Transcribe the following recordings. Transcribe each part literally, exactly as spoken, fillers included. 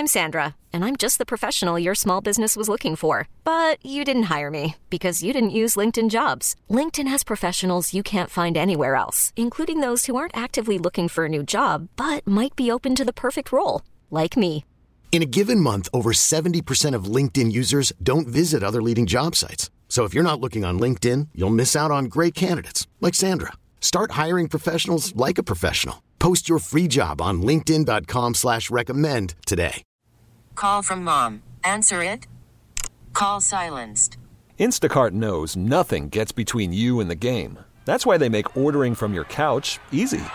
I'm Sandra, and I'm just the professional your small business was looking for. But you didn't hire me because you didn't use LinkedIn Jobs. LinkedIn has professionals you can't find anywhere else, including those who aren't actively looking for a new job, but might be open to the perfect role, like me. In a given month, over seventy percent of LinkedIn users don't visit other leading job sites. So if you're not looking on LinkedIn, you'll miss out on great candidates like Sandra. Start hiring professionals like a professional. Post your free job on linkedin.com slash recommend today. Call from mom. Answer it. Call silenced. Instacart knows nothing gets between you and the game. That's why they make ordering from your couch easy.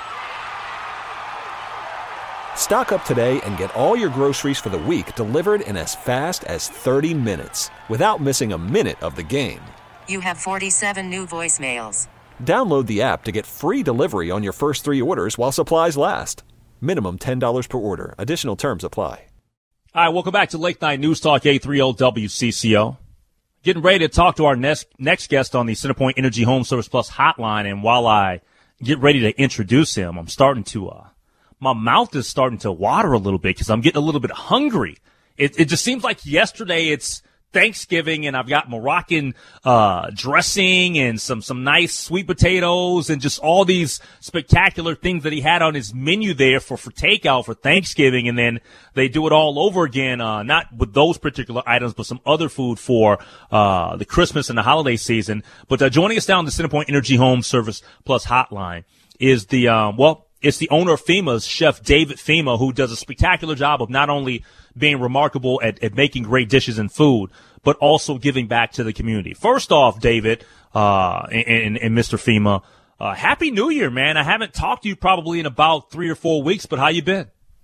Stock up today and get all your groceries for the week delivered in as fast as thirty minutes without missing a minute of the game. You have forty-seven new voicemails. Download the app to get free delivery on your first three orders while supplies last. Minimum ten dollars per order. Additional terms apply. All right, welcome back to Late Night News Talk eight thirty W C C O. Getting ready to talk to our next, next guest on the CenterPoint Energy Home Service Plus hotline. And while I get ready to introduce him, I'm starting to, uh, my mouth is starting to water a little bit because I'm getting a little bit hungry. It, it just seems like yesterday it's Thanksgiving and I've got Moroccan uh dressing and some some nice sweet potatoes and just all these spectacular things that he had on his menu there for for takeout for Thanksgiving, and then they do it all over again, uh not with those particular items but some other food for uh the Christmas and the holiday season. But uh, joining us down the CenterPoint Energy Home Service Plus hotline is the um well it's the owner of FEMA's Chef David Fema, who does a spectacular job of not only being remarkable at, at making great dishes and food, but also giving back to the community. First off, David, uh, and, and Mister Fema, uh, Happy New Year, man. I haven't talked to you probably in about three or four weeks, but how you been?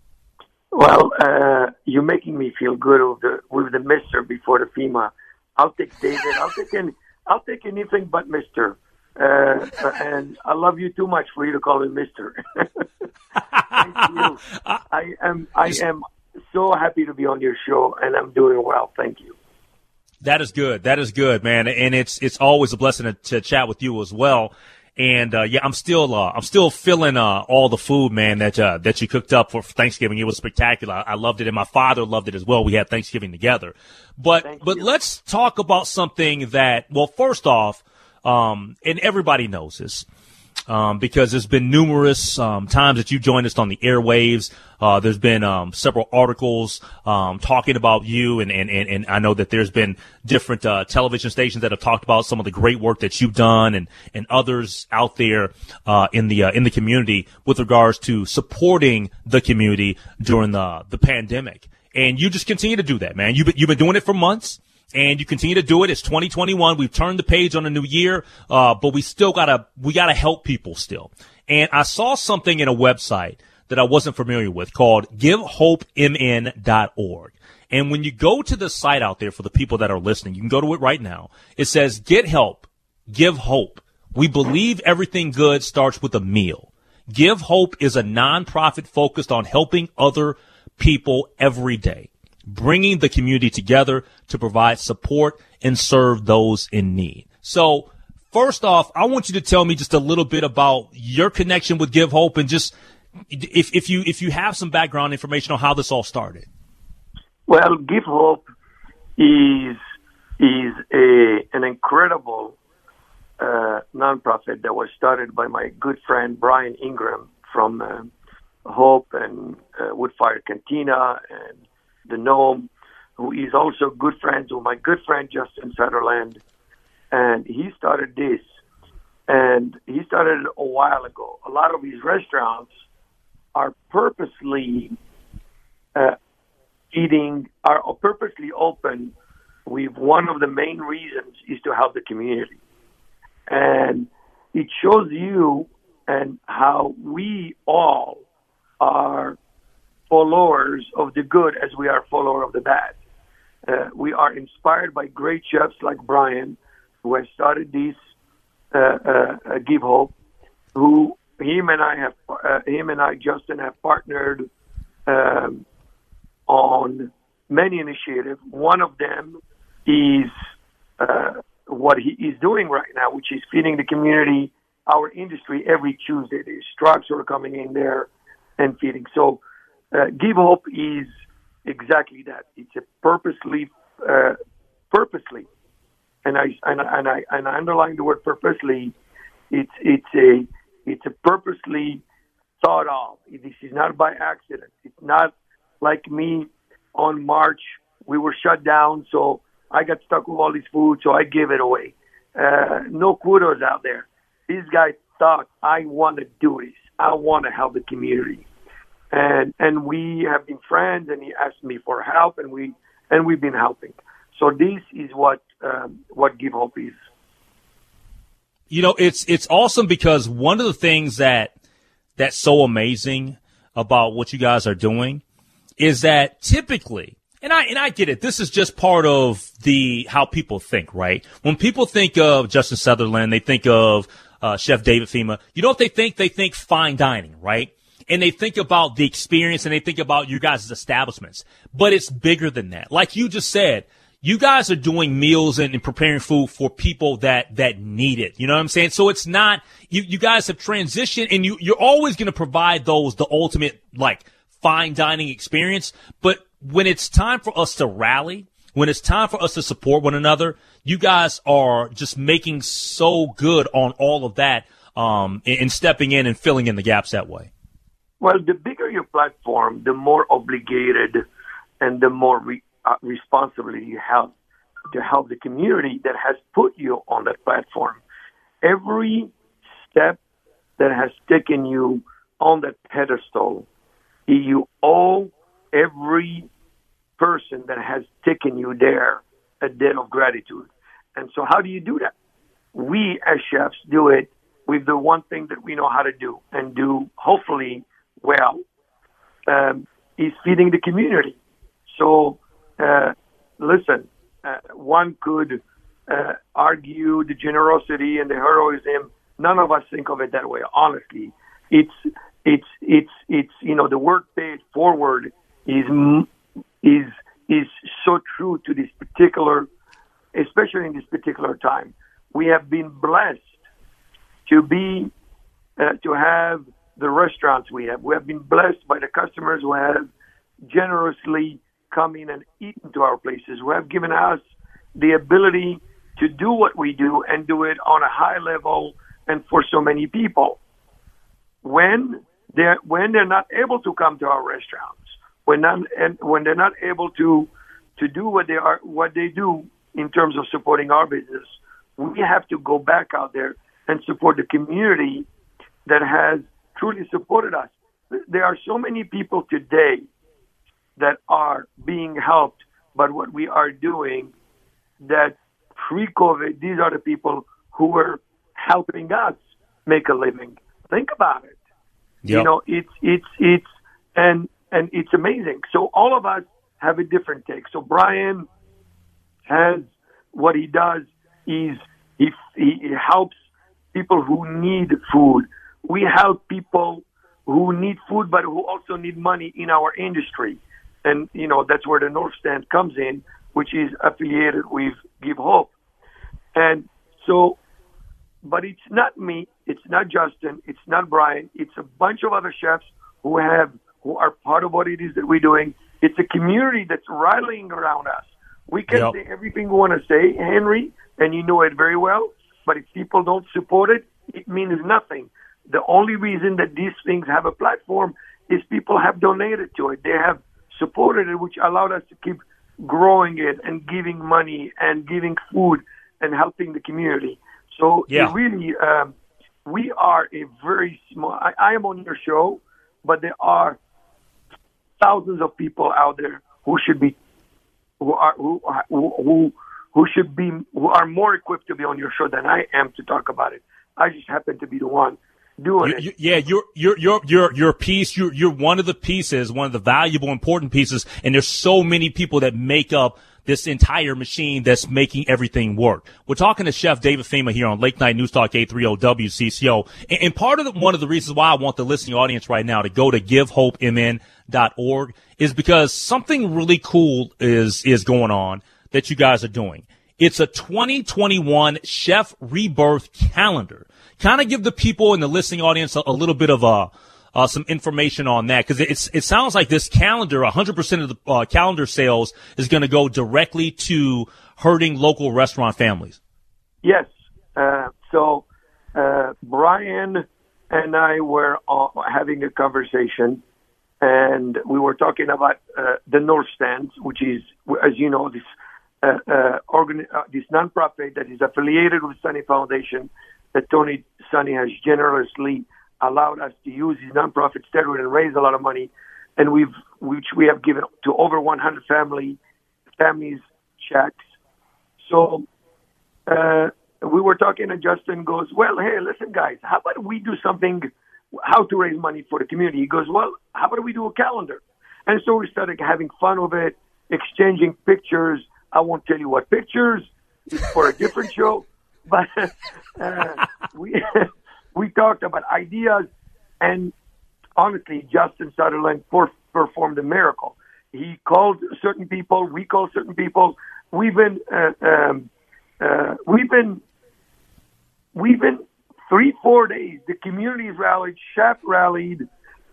Well, uh, you're making me feel good with the, with the Mister before the FEMA. I'll take David. I'll take any, I'll take anything but Mister Uh, and I love you too much for you to call me Mister Thank you. I am, I am so happy to be on your show, and I'm doing well. Thank you. That is good. That is good, man. And it's it's always a blessing to, to chat with you as well. And uh, yeah, I'm still uh, I'm still feeling uh, all the food, man, that uh, that you cooked up for Thanksgiving. It was spectacular. I loved it, and my father loved it as well. We had Thanksgiving together. But Thank but you. let's talk about something that, well, first off, um, and everybody knows this. Um, because there's been numerous um, times that you joined us on the airwaves. Uh, there's been um, several articles um, talking about you, and, and, and, and I know that there's been different uh, television stations that have talked about some of the great work that you've done, and, and others out there uh, in the uh, in the community with regards to supporting the community during the the pandemic. And you just continue to do that, man. You've been, you've been doing it for months. And you continue to do it. It's twenty twenty-one. We've turned the page on a new year, uh, but we still gotta, we gotta help people still. And I saw something in a website that I wasn't familiar with called give hope m n dot org. And when you go to the site out there for the people that are listening, you can go to it right now. It says, get help, give hope. We believe everything good starts with a meal. Give Hope is a nonprofit focused on helping other people every day, bringing the community together to provide support and serve those in need. So first off, I want you to tell me just a little bit about your connection with Give Hope, and just if, if you if you have some background information on how this all started. Well, Give Hope is is a an incredible uh, nonprofit that was started by my good friend Brian Ingram from uh, Hope and uh, Woodfire Cantina and the Gnome, who is also good friends with my good friend Justin Sutherland. And he started this, and he started it a while ago. A lot of these restaurants are purposely uh, eating, are purposely open with one of the main reasons is to help the community. And it shows you and how we all are followers of the good as we are followers of the bad. Uh, we are inspired by great chefs like Brian, who has started this uh, uh, uh, Give Hope, who him and I have, uh, him and I, Justin, have partnered um, on many initiatives. One of them is uh, what he is doing right now, which is feeding the community, our industry, every Tuesday. These trucks are coming in there and feeding. So uh, Give Hope is exactly that. It's a purposely, uh, purposely, and I and, and I and I underline the word purposely. It's it's a it's a purposely thought of. This is not by accident. It's not like me on March. We were shut down, so I got stuck with all this food, so I gave it away. Uh, no kudos out there. These guys thought, I want to do this. I want to help the community. And and we have been friends, and he asked me for help, and, we, and we've been helping. So this is what um, what Give Hope is. You know, it's it's awesome because one of the things that that's so amazing about what you guys are doing is that typically, and I and I get it, this is just part of the how people think, right? When people think of Justin Sutherland, they think of uh, Chef David Fima. You know what they think? They think fine dining, right? And they think about the experience, and they think about you guys' establishments. But it's bigger than that. Like you just said, you guys are doing meals and, and preparing food for people that, that need it. You know what I'm saying? So it's not, you, you guys have transitioned, and you, you're always going to provide those, the ultimate, like, fine dining experience. But when it's time for us to rally, when it's time for us to support one another, you guys are just making so good on all of that, um, and, and stepping in and filling in the gaps that way. Well, the bigger your platform, the more obligated and the more re- uh, responsibility you have to help the community that has put you on that platform. Every step that has taken you on that pedestal, you owe every person that has taken you there a debt of gratitude. And so how do you do that? We as chefs do it with the one thing that we know how to do and do hopefully well, um, is feeding the community. So, uh, listen, uh, one could uh, argue the generosity and the heroism. None of us think of it that way. Honestly, it's it's it's it's you know the word "pay it forward" is is is so true to this particular, especially in this particular time. We have been blessed to be uh, to have the restaurants we have. We have been blessed by the customers who have generously come in and eaten to our places, who have given us the ability to do what we do and do it on a high level and for so many people. When they're, when they're not able to come to our restaurants, when not, and when they're not able to, to do what they are, what they do in terms of supporting our business, we have to go back out there and support the community that has truly supported us. There are so many people today that are being helped by what we are doing that pre-COVID, these are the people who were helping us make a living. Think about it. Yep. You know, it's, it's, it's, and, and it's amazing. So all of us have a different take. So Brian has, what he does is he, he helps people who need food. We help people who need food, but who also need money in our industry. And, you know, that's where the North Stand comes in, which is affiliated with Give Hope. And so, but it's not me, it's not Justin, it's not Brian, it's a bunch of other chefs who have, who are part of what it is that we're doing. It's a community that's rallying around us. We can yep. say everything we want to say, Henry, and you know it very well, but if people don't support it, it means nothing. The only reason that these things have a platform is people have donated to it. They have supported it, which allowed us to keep growing it and giving money and giving food and helping the community. So yeah. it really, um, we are a very small, I, I am on your show, but there are thousands of people out there who should be, who are, who, who, who should be, who are more equipped to be on your show than I am to talk about it. I just happen to be the one doing you, it. You, yeah, you're you're you're you're you're a piece. You're you're one of the pieces, one of the valuable, important pieces. And there's so many people that make up this entire machine that's making everything work. We're talking to Chef David Fima here on Late Night News Talk eight thirty W C C O. And, and part of the, one of the reasons why I want the listening audience right now to go to give hope m n dot org is because something really cool is is going on that you guys are doing. It's a twenty twenty-one Chef Rebirth calendar. Kind of give the people in the listening audience a, a little bit of a uh, some information on that? Because it's it sounds like this calendar, one hundred percent of the uh, calendar sales is going to go directly to hurting local restaurant families. Yes. Uh, so uh, Brian and I were uh, having a conversation, and we were talking about uh, the North Stand, which is, as you know, this uh, uh, organ- uh, this nonprofit that is affiliated with Sonny Foundation that Tony Sonny has generously allowed us to use his nonprofit steroid and raise a lot of money, and we've which we have given to over one hundred family families checks. So uh, we were talking, and Justin goes, "Well, hey, listen, guys, how about we do something? How to raise money for the community?" He goes, "Well, how about we do a calendar?" And so we started having fun of it, exchanging pictures. I won't tell you what pictures. It's for a different show. But uh, we we talked about ideas, and honestly, Justin Sutherland for, performed a miracle. He called certain people. We called certain people. We've been uh, um, uh, we've been we've been three four days. The community rallied. Chef rallied.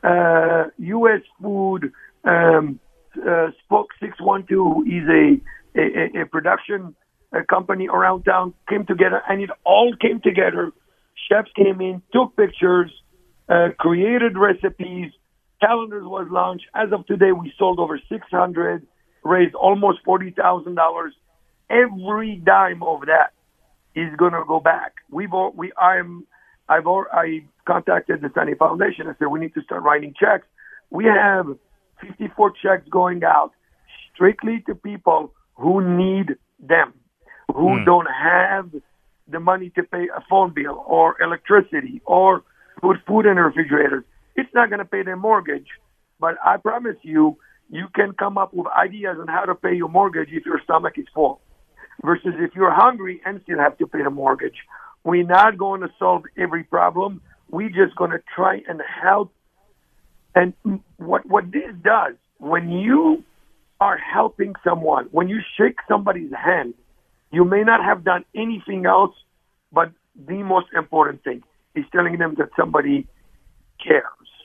Uh, U S Food, um, uh, Spoke six one two is a a, a production. A company around town came together, and it all came together. Chefs came in, took pictures, uh, created recipes, calendars was launched. As of today, we sold over six hundred, raised almost forty thousand dollars. Every dime of that is going to go back. We've all, we I'm I've all, I contacted the Sonny Foundation. I said we need to start writing checks. We have fifty-four checks going out strictly to people who need them, who mm. don't have the money to pay a phone bill or electricity or put food in the refrigerators. It's not going to pay their mortgage, but I promise you, you can come up with ideas on how to pay your mortgage if your stomach is full versus if you're hungry and still have to pay the mortgage. We're not going to solve every problem. We're just going to try and help. And what what this does, when you are helping someone, when you shake somebody's hand, you may not have done anything else, but the most important thing is telling them that somebody cares.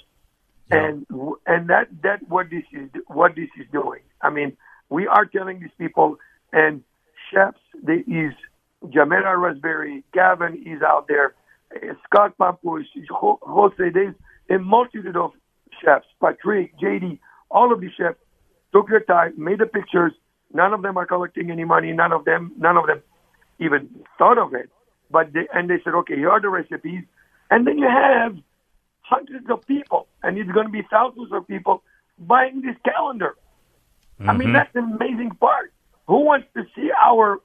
Yeah. And and that that what this is what this is doing. I mean, we are telling these people, and chefs, there is Jamela Raspberry, Gavin is out there, Scott Pampus, Jose, there's a multitude of chefs, Patrick, J D, all of these chefs took their time, made the pictures. None of them are collecting any money. None of them, none of them even thought of it. But they, and they said, okay, here are the recipes. And then you have hundreds of people, and it's going to be thousands of people buying this calendar. Mm-hmm. I mean, that's the amazing part. Who wants to see our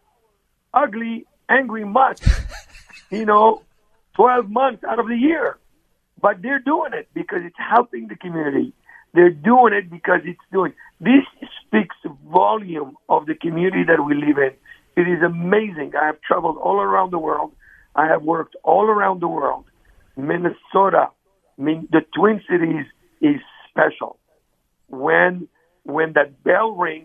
ugly, angry month, you know, twelve months out of the year? But they're doing it because it's helping the community. They're doing it because it's doing. This speaks volume of the community that we live in. It is amazing. I have traveled all around the world. I have worked all around the world. Minnesota, I mean, the Twin Cities is special. When when that bell rings,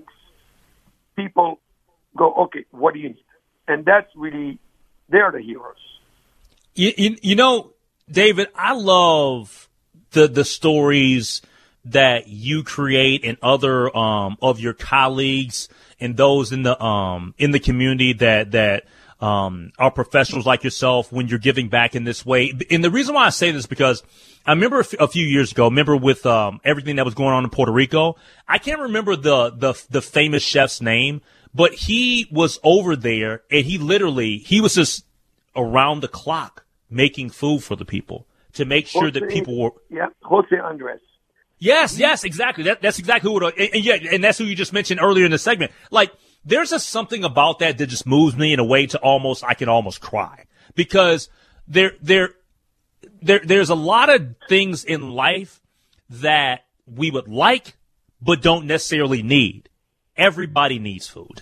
people go, okay, what do you need? And that's really, they're the heroes. You, you, you know, David, I love the the stories that you create and other um, of your colleagues and those in the um, in the community that that um, are professionals like yourself when you're giving back in this way. And the reason why I say this is because I remember a, f- a few years ago, remember with um, everything that was going on in Puerto Rico, I can't remember the the the famous chef's name, but he was over there and he literally he was just around the clock making food for the people to make sure Jose, that people were. Yeah, Jose Andres. Yes, yes, exactly. That, that's exactly who it, and, and yeah, and that's who you just mentioned earlier in the segment. Like, there's just something about that that just moves me in a way to almost, I can almost cry because there, there, there, there's a lot of things in life that we would like, but don't necessarily need. Everybody needs food.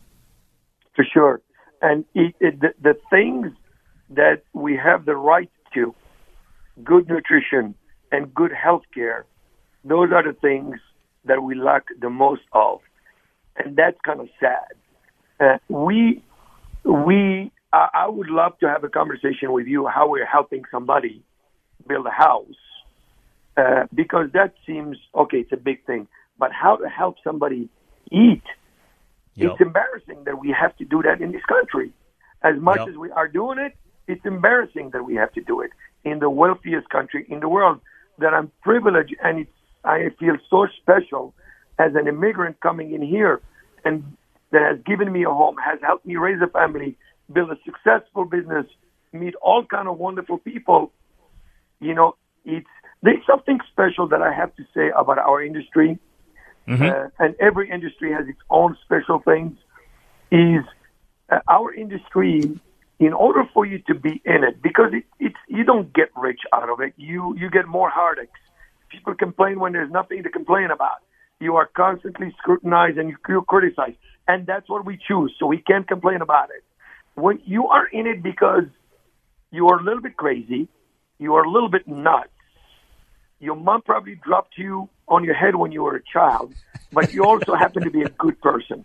For sure. And it, it, the, the things that we have the right to, good nutrition and good health care, those are the things that we lack the most of. And that's kind of sad. Uh, we, we, I, I would love to have a conversation with you how we're helping somebody build a house uh, because that seems, okay, it's a big thing. But how to help somebody eat, yep. It's embarrassing that we have to do that in this country. As much yep. as we are doing it, it's embarrassing that we have to do it in the wealthiest country in the world, that I'm privileged, and it's, I feel so special as an immigrant coming in here, and that has given me a home, has helped me raise a family, build a successful business, meet all kind of wonderful people. You know, it's there's something special that I have to say about our industry, mm-hmm. uh, and every industry has its own special things. Is uh, our industry, in order for you to be in it, because it, it's you don't get rich out of it, you you get more heartaches. People complain when there's nothing to complain about. You are constantly scrutinized and you criticize, and that's what we choose. So we can't complain about it. When you are in it because you are a little bit crazy, you are a little bit nuts. Your mom probably dropped you on your head when you were a child, but you also happen to be a good person,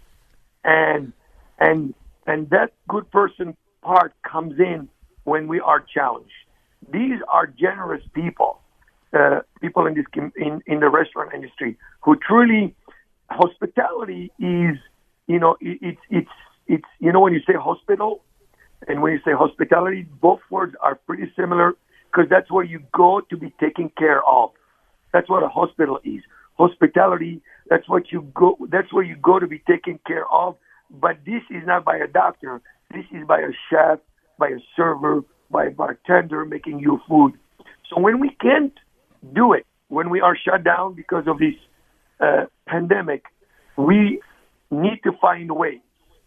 and and and that good person part comes in when we are challenged. These are generous people, uh, people in this in, in the restaurant industry who truly, hospitality is, you know, it, it's it's it's you know when you say hospital and when you say hospitality, both words are pretty similar because that's where you go to be taken care of. That's what a hospital is. Hospitality, that's what you go. That's where you go to be taken care of. But this is not by a doctor. This is by a chef, by a server, by a bartender making you food. So when we can't do it, when we are shut down because of this uh, pandemic, we need to find ways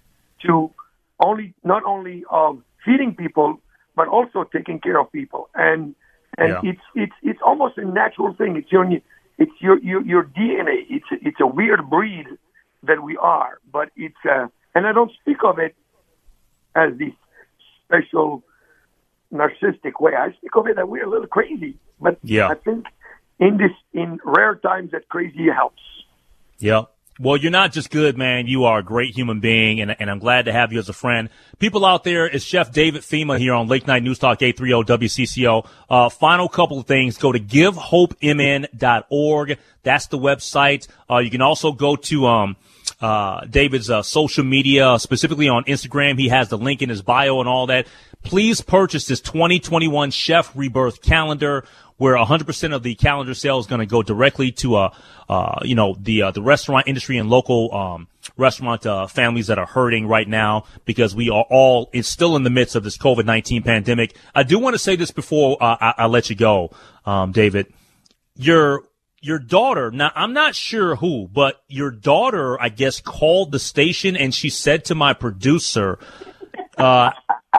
to only not only of feeding people, but also taking care of people. And and yeah. it's it's it's almost a natural thing. It's your it's your your, your D N A. It's it's a weird breed that we are, but it's uh, and I don't speak of it as this special narcissistic way. I speak of it that we're a little crazy, but yeah. I think in this in rare times that crazy helps. Yeah. Well, you're not just good, man. You are a great human being, and, and I'm glad to have you as a friend. People out there, it's Chef David Fima here on Late Night News Talk eight thirty W C C O. Uh, final couple of things. Go to give hope m n dot org. That's the website. Uh, you can also go to um, uh, David's uh, social media, specifically on Instagram. He has the link in his bio and all that. Please purchase this twenty twenty-one Chef Rebirth calendar, where one hundred percent of the calendar sale is going to go directly to, uh, uh, you know, the, uh, the restaurant industry and local, um, restaurant, uh, families that are hurting right now because we are all, it's still in the midst of this COVID nineteen pandemic. I do want to say this before, uh, I, I let you go, um, David. Your, your daughter, now I'm not sure who, but your daughter, I guess, called the station and she said to my producer, uh,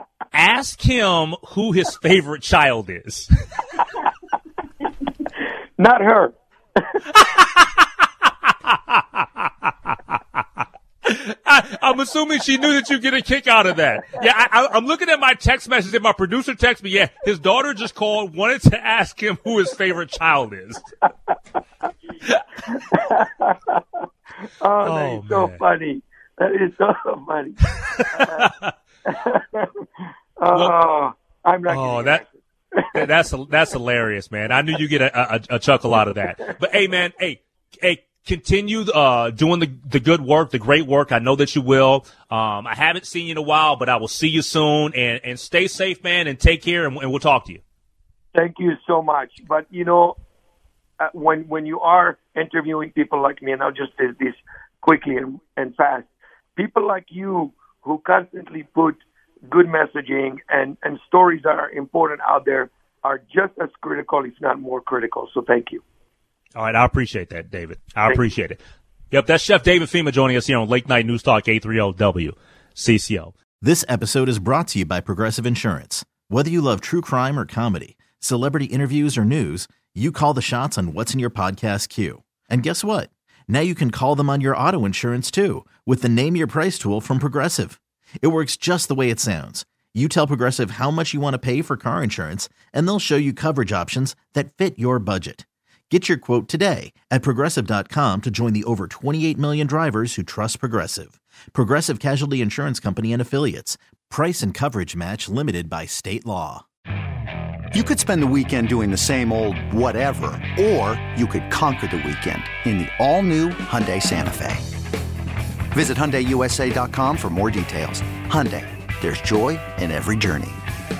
ask him who his favorite child is. Not her. I, I'm assuming she knew that you get a kick out of that. Yeah, I, I, I'm looking at my text message and my producer texted me. Yeah, his daughter just called, wanted to ask him who his favorite child is. oh, oh, that is so funny. That is so funny. uh, oh, I'm not. Oh, that. That's that's hilarious, man. I knew you get a, a, a chuckle out of that. But hey, man, hey, hey, continue uh, doing the the good work, the great work. I know that you will. Um, I haven't seen you in a while, but I will see you soon. And, and stay safe, man, and take care. And, and we'll talk to you. Thank you so much. But you know, uh, when when you are interviewing people like me, and I'll just say this quickly and, and fast, people like you who constantly put good messaging and, and stories that are important out there are just as critical, if not more critical. So thank you. All right. I appreciate that, David. I thank appreciate you. it. Yep. That's Chef David Fima joining us here on Late Night News Talk eight thirty W C C O. This episode is brought to you by Progressive Insurance. Whether you love true crime or comedy, celebrity interviews or news, you call the shots on what's in your podcast queue. And guess what? Now you can call them on your auto insurance too with the Name Your Price tool from Progressive. It works just the way it sounds. You tell Progressive how much you want to pay for car insurance, and they'll show you coverage options that fit your budget. Get your quote today at Progressive dot com to join the over twenty-eight million drivers who trust Progressive. Progressive Casualty Insurance Company and Affiliates. Price and coverage match limited by state law. You could spend the weekend doing the same old whatever, or you could conquer the weekend in the all-new Hyundai Santa Fe. Visit Hyundai U S A dot com for more details. Hyundai, there's joy in every journey.